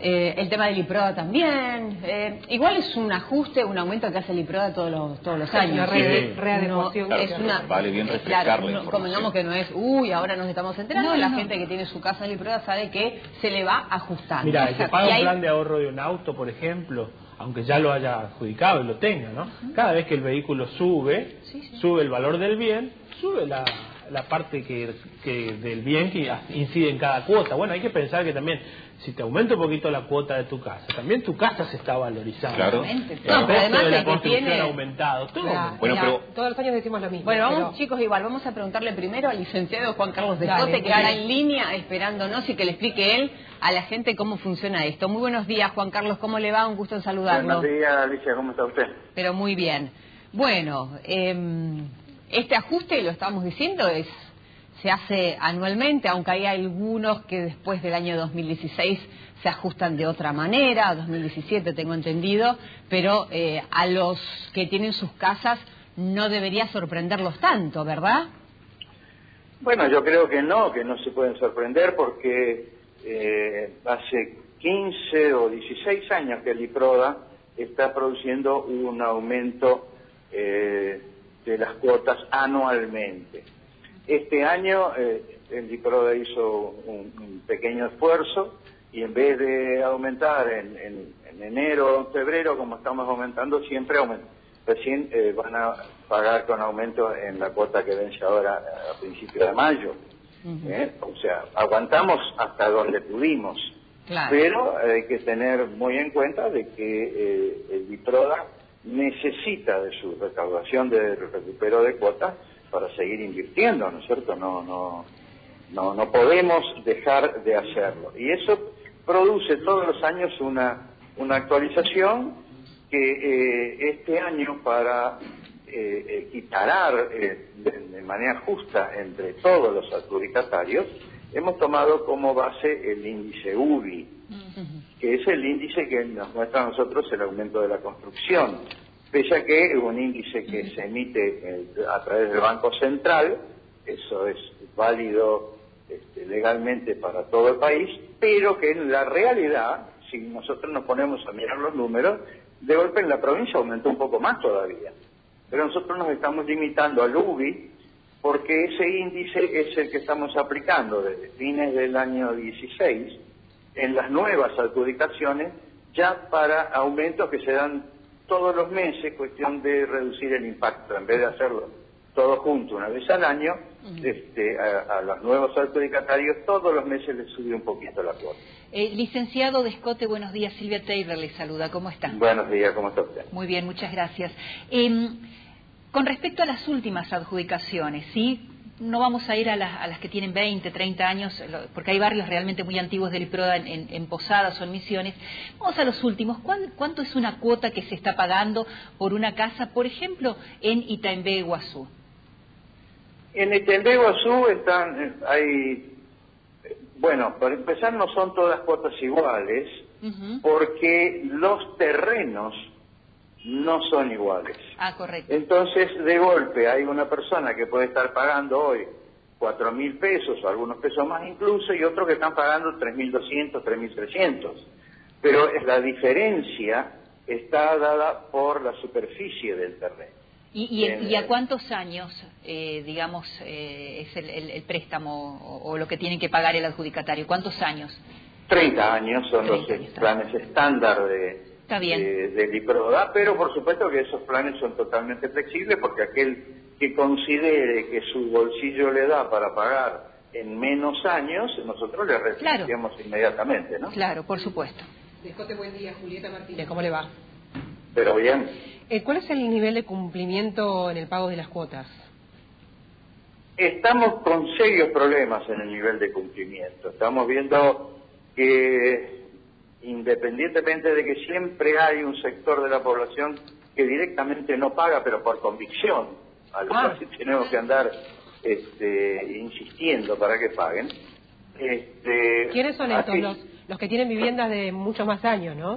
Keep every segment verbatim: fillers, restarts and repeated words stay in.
Eh, el tema del IPRODA también. Eh, igual es un ajuste, un aumento que hace el IPRODA todos los, todos los años. Una re, readecuación. Claro, es una, vale bien refrescar claro, la no, información. convengamos que no es, uy, ahora nos estamos enterando. No, la no. gente que tiene su casa en el IPRODA sabe que se le va ajustando. Mira, el que paga Y un hay... plan de ahorro de un auto, por ejemplo, aunque ya lo haya adjudicado y lo tenga, ¿no? Uh-huh. Cada vez que el vehículo sube, sí, sí. sube el valor del bien, sube la, la parte que, que del bien que incide en cada cuota. Bueno, hay que pensar que también, si te aumenta un poquito la cuota de tu casa, también tu casa se está valorizando. Claro. claro. No, pero además de la que construcción tiene... ha aumentado. Todo Claro, aumentado. Bueno, pero... Todos los años decimos lo mismo. Bueno, vamos, pero... chicos, igual, vamos a preguntarle primero al licenciado Juan Carlos de Dale, Cote, que dale. está en línea esperándonos y que le explique él a la gente cómo funciona esto. Muy buenos días, Juan Carlos, ¿cómo le va? Un gusto en saludarlo. Buenos días, Alicia, ¿cómo está usted? Pero muy bien. Bueno, eh, este ajuste, lo estamos diciendo, es se hace anualmente, aunque hay algunos que después del año dos mil dieciséis se ajustan de otra manera, dos mil diecisiete tengo entendido, pero eh, a los que tienen sus casas no debería sorprenderlos tanto, ¿verdad? Bueno, yo creo que no, que no se pueden sorprender porque eh, hace quince o dieciséis años que el IPRODA está produciendo un aumento eh, de las cuotas anualmente. Este año eh, el IPRODA hizo un, un pequeño esfuerzo y en vez de aumentar en, en, en enero o en febrero, como estamos aumentando, siempre aumenta. Recién eh, van a pagar con aumento en la cuota que vence ahora a principios de mayo. Uh-huh. ¿eh? O sea, aguantamos hasta donde pudimos. Claro. Pero hay que tener muy en cuenta de que eh, el IPRODA necesita de su recaudación de recupero de cuotas para seguir invirtiendo, ¿no es cierto? No, no, no, no podemos dejar de hacerlo. Y eso produce todos los años una, una actualización que eh, este año, para eh, equiparar eh, de, de manera justa entre todos los adjudicatarios, hemos tomado como base el índice U B I, que es el índice que nos muestra a nosotros el aumento de la construcción. Pese a que es un índice que se emite a través del Banco Central, eso es válido este, legalmente para todo el país, pero que en la realidad, si nosotros nos ponemos a mirar los números, de golpe en la provincia aumentó un poco más todavía. Pero nosotros nos estamos limitando al U B I porque ese índice es el que estamos aplicando desde fines del año dieciséis en las nuevas adjudicaciones, ya para aumentos que se dan todos los meses, cuestión de reducir el impacto. En vez de hacerlo todo junto una vez al año, uh-huh. este, a, a los nuevos adjudicatarios todos los meses les sube un poquito la cuota. Eh, licenciado Descote, buenos días. Silvia Taylor le saluda. ¿Cómo está? Buenos días, ¿cómo está usted? Muy bien, muchas gracias. Eh, con respecto a las últimas adjudicaciones, ¿sí? No vamos a ir a las, a las que tienen veinte, treinta años, porque hay barrios realmente muy antiguos del IPRODA en, en, en Posadas o en Misiones. Vamos a los últimos. ¿Cuánto es una cuota que se está pagando por una casa, por ejemplo, en Itaembé, Guazú? En Itaembé, Guazú están, hay, bueno, para empezar no son todas cuotas iguales, uh-huh. porque los terrenos no son iguales. Ah, correcto. Entonces, de golpe, hay una persona que puede estar pagando hoy cuatro mil pesos, o algunos pesos más incluso, y otros que están pagando tres mil doscientos, tres mil trescientos. Pero la diferencia está dada por la superficie del terreno. ¿Y, y, el, ¿y a cuántos años, eh, digamos, eh, es el, el, el préstamo o, o lo que tienen que pagar el adjudicatario? ¿Cuántos años? treinta años son los años, planes estándar de... Está bien. De, del IPRODA, pero por supuesto que esos planes son totalmente flexibles porque aquel que considere que su bolsillo le da para pagar en menos años, nosotros le refinanciamos claro. inmediatamente, ¿no? Claro, por supuesto. Descote, buen día. Julieta Martínez, ¿cómo le va? Pero bien. Eh, ¿Cuál es el nivel de cumplimiento en el pago de las cuotas? Estamos con serios problemas en el nivel de cumplimiento. Estamos viendo que, independientemente de que siempre hay un sector de la población que directamente no paga, pero por convicción, a lo ah. cual tenemos que andar este, insistiendo para que paguen. Este, ¿Quiénes son estos? Los, los que tienen viviendas de muchos más años, ¿no?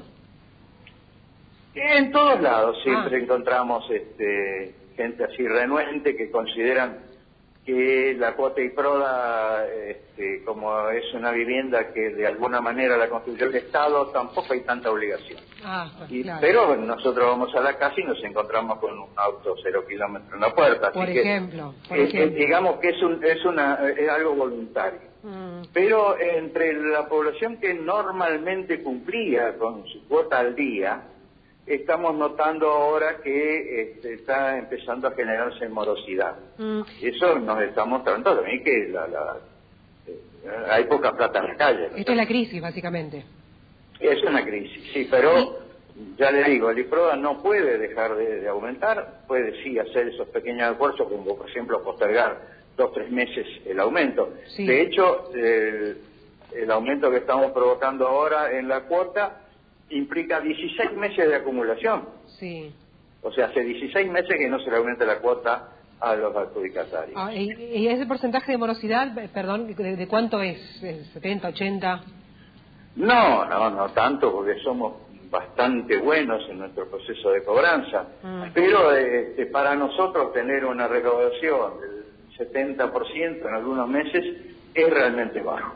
En todos lados siempre ah. encontramos este, gente así renuente que consideran que la cuota IPRODA, este, como es una vivienda que de alguna manera la construyó el Estado, tampoco hay tanta obligación. Ah, pues, y, claro. Pero nosotros vamos a la casa y nos encontramos con un auto cero kilómetros en la puerta. Por así ejemplo, que, por eh, ejemplo. digamos que es, un, es, una, es algo voluntario. Mm. Pero entre la población que normalmente cumplía con su cuota al día, estamos notando ahora que este, está empezando a generarse morosidad. Mm. Eso nos está mostrando también que la, la, eh, hay poca plata en la calle. Esto es la crisis, básicamente. Es una crisis, sí, pero ya le digo, el IPRODA no puede dejar de, de aumentar, puede sí hacer esos pequeños esfuerzos, como por ejemplo postergar dos o tres meses el aumento. Sí. De hecho, el, el aumento que estamos provocando ahora en la cuota implica dieciséis meses de acumulación. Sí. O sea, hace dieciséis meses que no se le aumenta la cuota a los adjudicatarios. Ah, ¿y, y ese porcentaje de morosidad, perdón, de, de cuánto es? ¿setenta, ochenta? No, no, no tanto, porque somos bastante buenos en nuestro proceso de cobranza. Mm. Pero este, para nosotros tener una recaudación del setenta por ciento en algunos meses es realmente bajo.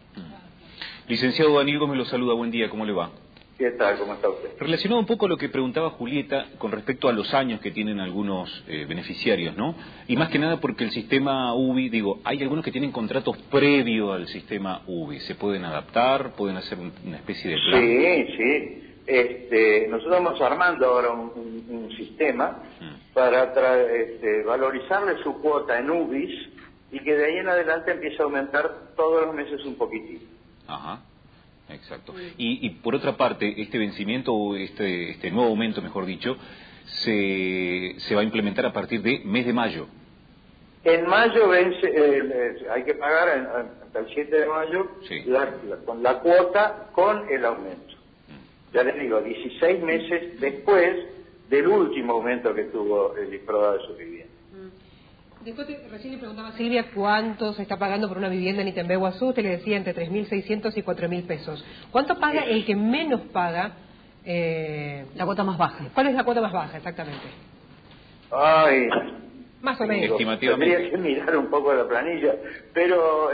Licenciado Daniel Gómez lo saluda, buen día, ¿cómo le va? ¿Qué tal? ¿Cómo está usted? Relacionado un poco a lo que preguntaba Julieta con respecto a los años que tienen algunos eh, beneficiarios, ¿no? Y más que nada porque el sistema U B I, digo, hay algunos que tienen contratos previo al sistema U B I. ¿Se pueden adaptar? ¿Pueden hacer un, una especie de plan? Sí, sí. Este, nosotros estamos armando ahora un, un, un sistema mm. para tra este, valorizarle su cuota en U B I S y que de ahí en adelante empiece a aumentar todos los meses un poquitito. Ajá. Exacto. Y, y por otra parte, este vencimiento, o este, este nuevo aumento, mejor dicho, se, se va a implementar a partir de mes de mayo. En mayo vence, eh, hay que pagar en, hasta el siete de mayo sí. la, la, con la cuota con el aumento. Mm. Ya les digo, dieciséis meses después del último aumento que tuvo el IPRODA de su vivienda. Después te, recién le preguntaba a Silvia cuánto se está pagando por una vivienda en Itembé, Guazú. Usted le decía entre tres mil seiscientos y cuatro mil pesos. ¿Cuánto paga el que menos paga? Eh, la cuota más baja. ¿Cuál es la cuota más baja, exactamente? Ay, más o menos. Estimativamente. Tendría que mirar un poco la planilla, pero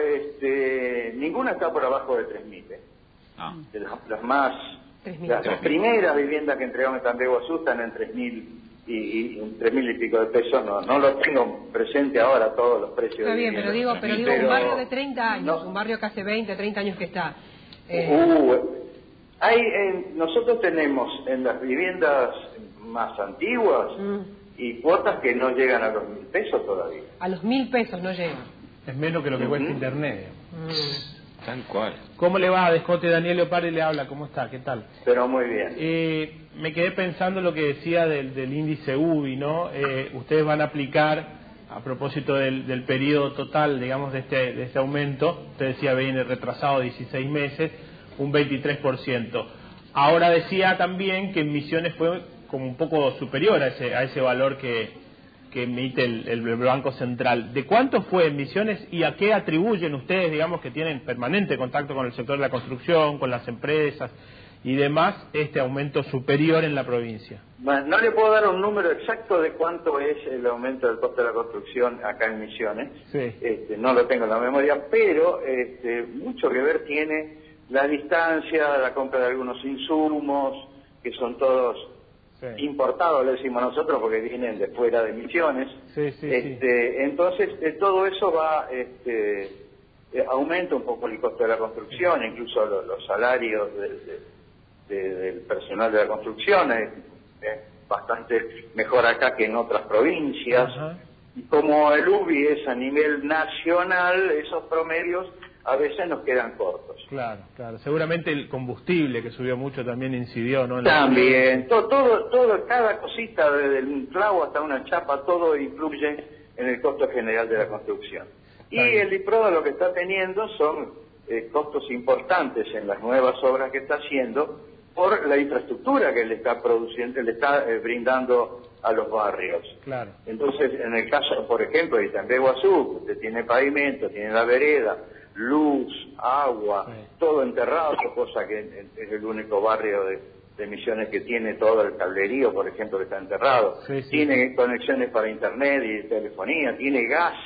este, ninguna está por abajo de tres mil. ¿eh? Ah. De las, las más, las, las primeras viviendas que entregamos en Itembé, Guazú están en tres mil. Y, y un tres mil y pico de pesos, no no lo tengo presente ahora todos los precios. Está bien, pero digo, pero digo pero, un barrio de treinta años, no, un barrio que hace veinte, treinta años que está. Eh... Uh, hay, eh, nosotros tenemos en las viviendas más antiguas mm. y cuotas que no llegan a los mil pesos todavía. A los mil pesos no llegan. Es menos que lo que uh-huh. cuesta internet. Mm. Tal cual. ¿Cómo le va, Descote? Daniel Leopardi le habla, ¿cómo está? ¿Qué tal? Pero muy bien. Eh, me quedé pensando en lo que decía del, del índice U B I, ¿no? Eh, ustedes van a aplicar, a propósito del, del periodo total, digamos, de este, de este aumento, usted decía viene retrasado dieciséis meses, un veintitrés por ciento. Ahora decía también que en Misiones fue como un poco superior a ese, a ese valor que... que emite el, el Banco Central. ¿De cuánto fue en Misiones y a qué atribuyen ustedes, digamos, que tienen permanente contacto con el sector de la construcción, con las empresas y demás, este aumento superior en la provincia? Bueno, no le puedo dar un número exacto de cuánto es el aumento del costo de la construcción acá en Misiones. Sí. Este, no lo tengo en la memoria, pero este, mucho que ver tiene la distancia, la compra de algunos insumos, que son todos... Sí. importados, le decimos nosotros, porque vienen de fuera de Misiones. Sí, sí, este, sí. Entonces, eh, todo eso va, este, eh, aumenta un poco el costo de la construcción, sí. incluso los, los salarios de, de, de, del personal de la construcción, es, es bastante mejor acá que en otras provincias. Ajá. Y como el U B I es a nivel nacional, esos promedios a veces nos quedan cortos. Claro, claro. Seguramente el combustible, que subió mucho, también incidió, ¿no? También. Todo, todo, todo, cada cosita, desde un clavo hasta una chapa, todo influye en el costo general de la construcción. Y el IPRODA lo que está teniendo son eh, costos importantes en las nuevas obras que está haciendo por la infraestructura que le está produciendo, le está eh, brindando a los barrios. Claro. Entonces, en el caso, por ejemplo, de Itembé, Guazú, usted tiene pavimento, tiene la vereda, luz, agua, sí. todo enterrado, cosa que es el único barrio de, de Misiones que tiene todo el cablerío, por ejemplo, que está enterrado. Sí, sí, tiene sí. conexiones para internet y telefonía, tiene gas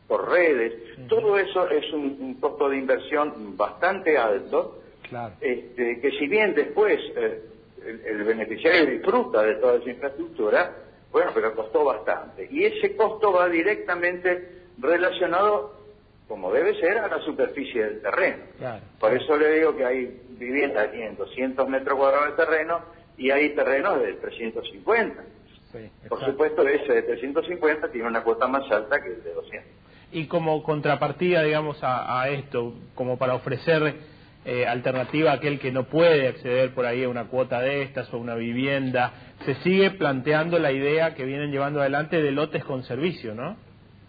por redes. Uh-huh. Todo eso es un, un costo de inversión bastante alto, claro. este, que si bien después eh, el, el beneficiario disfruta de toda esa infraestructura, bueno, pero costó bastante. Y ese costo va directamente relacionado, como debe ser, a la superficie del terreno. Claro. Por eso le digo que hay viviendas que tienen doscientos metros cuadrados de terreno y hay terrenos de trescientos cincuenta. Sí, por supuesto, ese de trescientos cincuenta tiene una cuota más alta que el de doscientos. Y como contrapartida, digamos, a, a esto, como para ofrecer eh, alternativa a aquel que no puede acceder por ahí a una cuota de estas o una vivienda, se sigue planteando la idea que vienen llevando adelante de lotes con servicio, ¿no?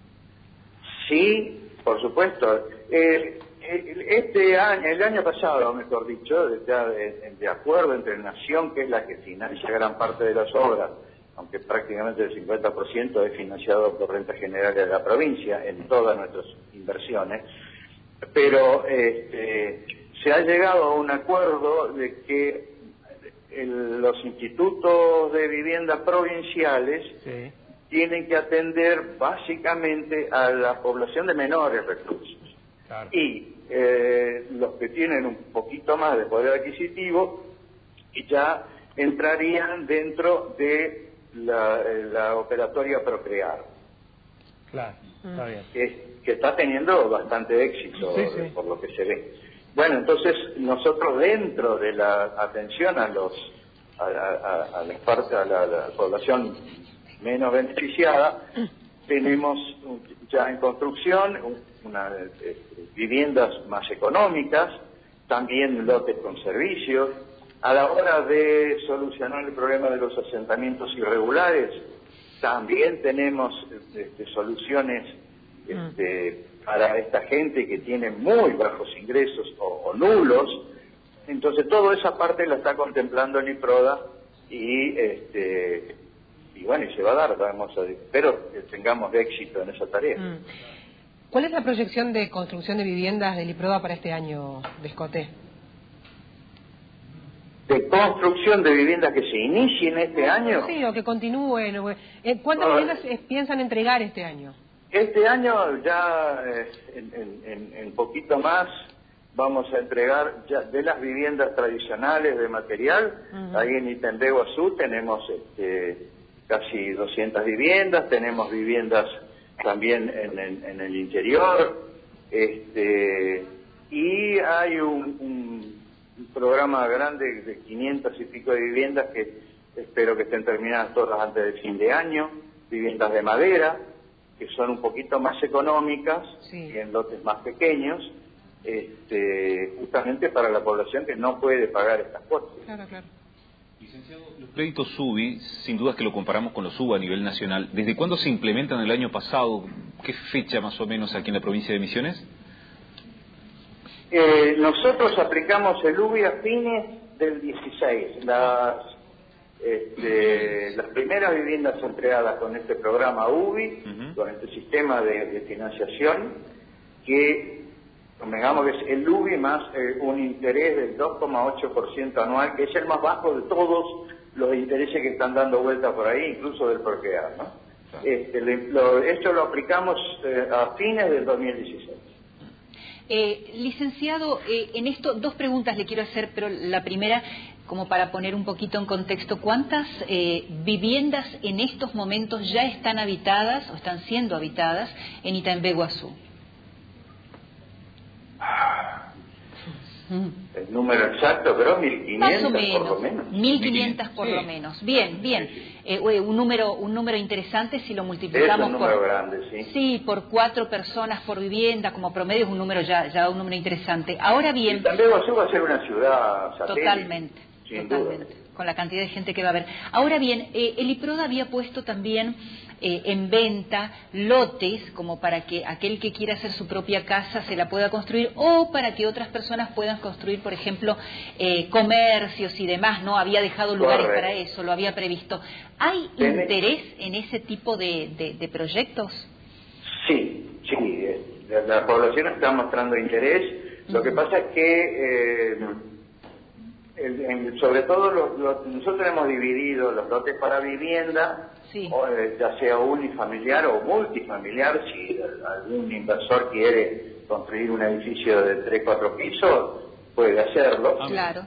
Sí, por supuesto. Eh, este año, el año pasado, mejor dicho, de, de, de acuerdo entre Nación, que es la que financia gran parte de las obras, aunque prácticamente el cincuenta por ciento es financiado por rentas generales de la provincia en todas nuestras inversiones, pero este, se ha llegado a un acuerdo de que el, los institutos de vivienda provinciales sí. tienen que atender básicamente a la población de menores recursos. Claro. Y eh, los que tienen un poquito más de poder adquisitivo ya entrarían dentro de La, la operatoria Procrear. Claro, está bien. Que, que está teniendo bastante éxito, sí, sí. por lo que se ve. Bueno, entonces nosotros dentro de la atención a los a, a, a, la, parte, a la, la población menos beneficiada, tenemos ya en construcción una, eh, viviendas más económicas, también lotes con servicios. A la hora de solucionar el problema de los asentamientos irregulares, también tenemos este, soluciones este, para esta gente que tiene muy bajos ingresos o, o nulos. Entonces, toda esa parte la está contemplando el IPRODA y, este, y bueno, y se va a dar, vamos a, espero que tengamos éxito en esa tarea. ¿Cuál es la proyección de construcción de viviendas del IPRODA para este año, Descoté? ¿De construcción de viviendas que se inicien este año? Sí, o que continúen. O... ¿Cuántas no, viviendas piensan entregar este año? Este año ya, eh, en, en, en poquito más, vamos a entregar ya de las viviendas tradicionales de material. Uh-huh. Ahí en Itembeguazú tenemos este, casi doscientas viviendas, tenemos viviendas también en, en, en el interior, este, y hay un... un un programa grande de quinientas y pico de viviendas que espero que estén terminadas todas antes del fin de año, viviendas de madera, que son un poquito más económicas sí. y en lotes más pequeños, este, justamente para la población que no puede pagar estas cuotas. Claro, claro. Licenciado, los créditos SUBI, sin dudas que lo comparamos con los SUBA a nivel nacional, ¿desde cuándo se implementan el año pasado? ¿Qué fecha más o menos aquí en la provincia de Misiones? Eh, nosotros aplicamos el U B I a fines del dieciséis. Las, este, las primeras viviendas entregadas con este programa U B I, uh-huh. con este sistema de, de financiación, que digamos que es el U B I más eh, un interés del dos coma ocho por ciento anual, que es el más bajo de todos los intereses que están dando vuelta por ahí, incluso del Procrear, ¿no? Este, lo, esto lo aplicamos eh, a fines del dos mil dieciséis. Eh, licenciado, eh, en esto dos preguntas le quiero hacer, pero la primera, como para poner un poquito en contexto, ¿cuántas eh, viviendas en estos momentos ya están habitadas o están siendo habitadas en Itembeguazú? El número exacto, pero mil quinientas por lo menos. mil quinientas por sí. lo menos. Bien, bien. Eh, un número un número interesante si lo multiplicamos es un número por grande, sí. Sí, por cuatro personas por vivienda, como promedio es un número ya ya un número interesante. Ahora bien, y también va a ser una ciudad satélite. Totalmente, totalmente. Duda. Con la cantidad de gente que va a haber. Ahora bien, eh, el IPRODA había puesto también eh, en venta lotes como para que aquel que quiera hacer su propia casa se la pueda construir o para que otras personas puedan construir, por ejemplo, eh, comercios y demás. No había dejado lugares Correcto. Para eso, lo había previsto. ¿Hay ¿Tiene? interés en ese tipo de, de, de proyectos? Sí, sí. La, la población está mostrando interés. Lo que pasa es que... Eh, el, en, sobre todo los, los, nosotros hemos dividido los lotes para vivienda, sí. o, eh, ya sea unifamiliar o multifamiliar, si algún inversor quiere construir un edificio de tres, cuatro pisos, puede hacerlo. Claro.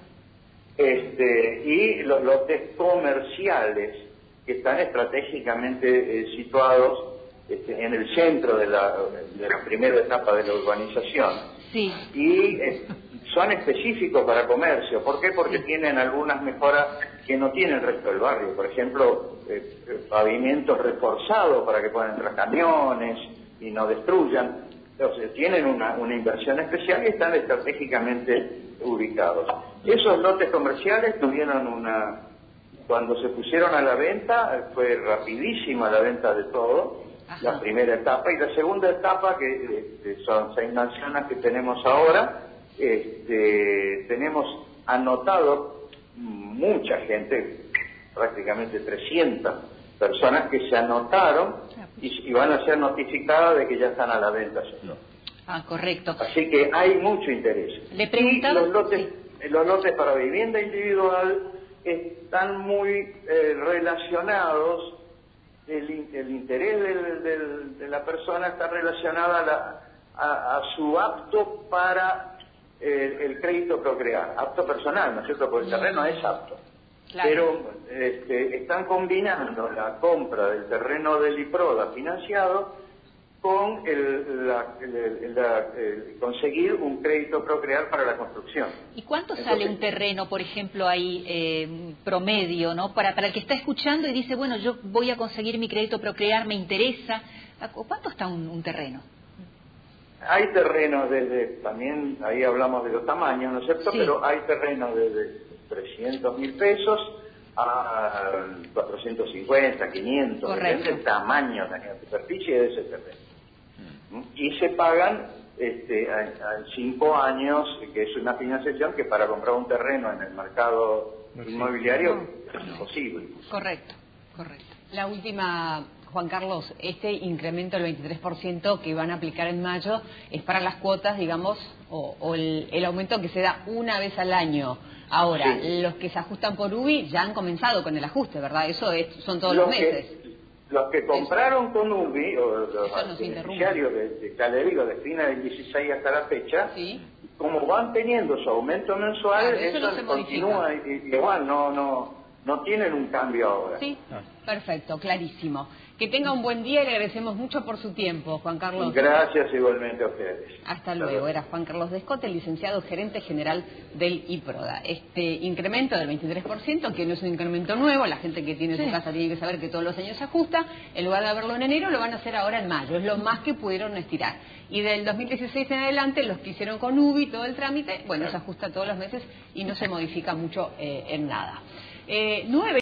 Este, y los lotes comerciales que están estratégicamente eh, situados este, en el centro de la, de la primera etapa de la urbanización. Sí. Y eh, son específicos para comercio. ¿Por qué? Porque sí. tienen algunas mejoras que no tiene el resto del barrio. Por ejemplo, eh, pavimentos reforzados para que puedan entrar camiones y no destruyan. Entonces, tienen una, una inversión especial y están estratégicamente ubicados. Esos lotes comerciales tuvieron una... Cuando se pusieron a la venta, fue rapidísima la venta de todo, Ajá. la primera etapa, y la segunda etapa, que este, son seis manzanas que tenemos ahora, este, tenemos anotado mucha gente, prácticamente trescientas personas que se anotaron y, y van a ser notificadas de que ya están a la venta. ¿No? Ah, correcto. Así que hay mucho interés. Le preguntaba... Y los lotes, sí. los lotes para vivienda individual están muy eh, relacionados, el, el interés del, del, de la persona está relacionado a, la, a, a su apto para el, el crédito procrear, apto personal, ¿no es cierto? Porque el terreno es apto. Claro. Pero este, están combinando la compra del terreno del IPRODA financiado con el, la, el, la, el conseguir un crédito procrear para la construcción. ¿Y cuánto Entonces, sale un terreno, por ejemplo, ahí eh, promedio, ¿no? Para, para el que está escuchando y dice, bueno, yo voy a conseguir mi crédito procrear, me interesa. ¿Cuánto está un, un terreno? Hay terrenos desde, también ahí hablamos de los tamaños, ¿no es cierto? Sí. Pero hay terrenos desde trescientos mil pesos a cuatrocientos cincuenta, quinientos, Correcto. Depende del tamaño, la superficie de ese terreno. Y se pagan este, a, a cinco años, que es una financiación que para comprar un terreno en el mercado no, inmobiliario no, es imposible. Correcto, correcto. La última, Juan Carlos, este incremento del veintitrés por ciento que van a aplicar en mayo es para las cuotas, digamos, o, o el, el aumento que se da una vez al año. Ahora, sí. los que se ajustan por U B I ya han comenzado con el ajuste, ¿verdad? Eso es, son todos los, los meses. Que... Los que compraron Eso. con U B I, o los beneficiarios de, de, ya le digo, de fines del dieciséis hasta la fecha, ¿sí? como van teniendo su aumento mensual, claro, eso, eso no continúa y, y igual no, no, no tienen un cambio ahora. Sí, perfecto, clarísimo. Que tenga un buen día y le agradecemos mucho por su tiempo, Juan Carlos. Gracias igualmente a ustedes. Hasta luego. Era Juan Carlos Descote, el licenciado gerente general del IPRODA. Este incremento del veintitrés por ciento, que no es un incremento nuevo, la gente que tiene sí. su casa tiene que saber que todos los años se ajusta, en lugar de hacerlo en enero, lo van a hacer ahora en mayo. Es lo más que pudieron estirar. Y del dos mil dieciséis en adelante, los que hicieron con U B I todo el trámite, bueno, se ajusta todos los meses y no se modifica mucho eh, en nada. Eh, nueve